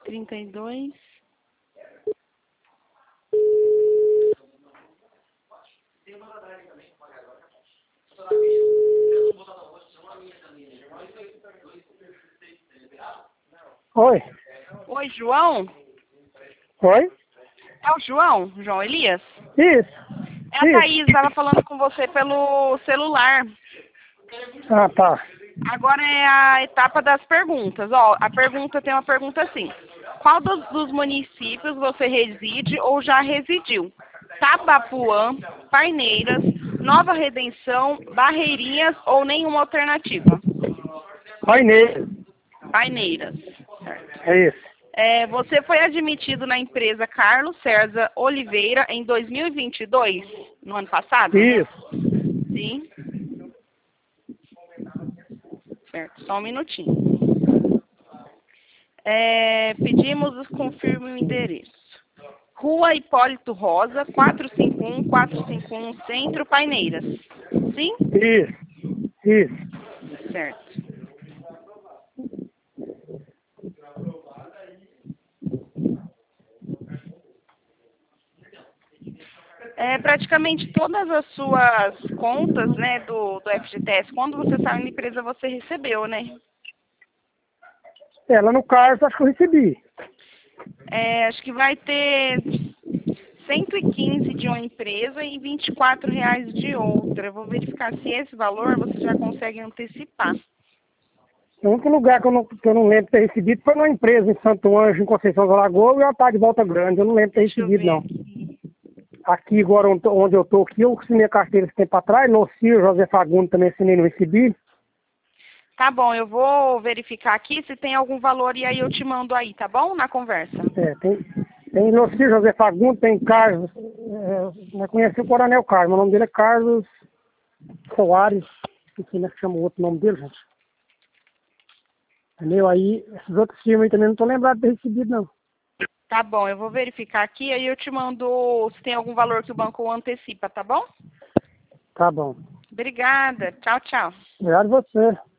32. Oi. Oi, João? Oi? É o João? João Elias? Isso. É a Thaís, estava falando com você pelo celular. Ah, tá. Agora é a etapa das perguntas. Ó, tem uma pergunta assim. Qual dos municípios você reside ou já residiu? Tabapuã, Parneiras, Nova Redenção, Barreirinhas ou nenhuma alternativa? Painel. Parneiras. Certo. É isso. Você foi admitido na empresa Carlos César Oliveira em 2022, no ano passado? Isso. Sim. Certo, só um minutinho. Pedimos confirme o endereço. Rua Hipólito Rosa, 451 Centro, Paineiras. Sim? Isso. Isso. Certo. Praticamente todas as suas contas, né, do FGTS, quando você saiu da empresa, você recebeu, né? Ela no Carlos, acho que eu recebi. Acho que vai ter 115 de uma empresa e R$ 24 de outra. Eu vou verificar se esse valor você já consegue antecipar. O único lugar que eu não lembro de ter recebido foi numa empresa em Santo Anjo, em Conceição da Lagoa, e uma tarde de Volta Grande. Eu não lembro de ter Deixa eu recebido, ver não. aqui. Aqui, agora onde eu tô aqui, eu assinei a carteira esse tempo atrás. No CIR, José Fagundo também assinei e não recebi. Tá bom, eu vou verificar aqui se tem algum valor e aí eu te mando aí, tá bom? Na conversa. Tem no CIR, José Fagundo, tem Carlos. Não conheci o Coronel Carlos, o nome dele é Carlos Soares. Não sei como é que chama o outro nome dele, gente. Entendeu? Aí, esses outros filmes aí também não tô lembrado de ter recebido, não. Tá bom, eu vou verificar aqui aí eu te mando se tem algum valor que o banco antecipa, tá bom? Tá bom. Obrigada. Tchau, tchau. Obrigado a você.